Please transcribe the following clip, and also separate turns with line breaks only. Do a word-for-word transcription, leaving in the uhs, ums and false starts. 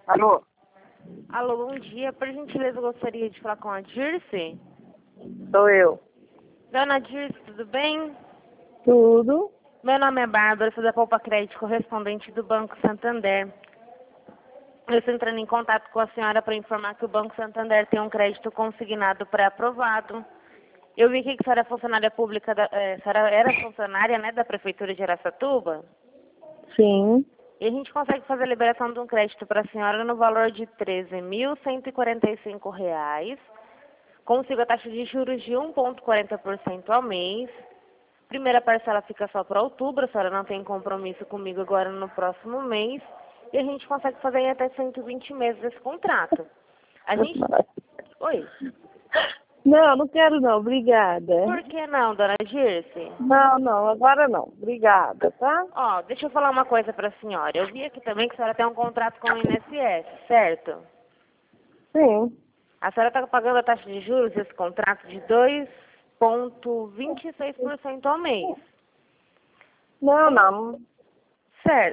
Alô?
Alô, bom dia. Por gentileza, eu gostaria de falar com a Dirce.
Sou eu.
Dona Dirce, tudo bem?
Tudo?
Meu nome é Bárbara, sou da Poupa Crédito, correspondente do Banco Santander. Eu estou entrando em contato com a senhora para informar que o Banco Santander tem um crédito consignado pré-aprovado. Eu vi aqui que a senhora é funcionária pública, da, eh, a senhora era funcionária, né, da Prefeitura de Araçatuba.
Sim.
E a gente consegue fazer a liberação de um crédito para a senhora no valor de treze mil cento e quarenta e cinco reais. Consigo a taxa de juros de um vírgula quarenta por cento ao mês. Primeira parcela fica só para outubro, a senhora não tem compromisso comigo agora no próximo mês. E a gente consegue fazer em até cento e vinte meses esse contrato. A gente... Oi.
Não, não quero não, obrigada.
Por que não, dona Dirce?
Não, não, agora não. Obrigada, tá?
Ó, deixa eu falar uma coisa para a senhora. Eu vi aqui também que a senhora tem um contrato com o I N S S, certo?
Sim.
A senhora está pagando a taxa de juros desse contrato de dois vírgula vinte e seis por cento ao mês.
Não, não.
Certo.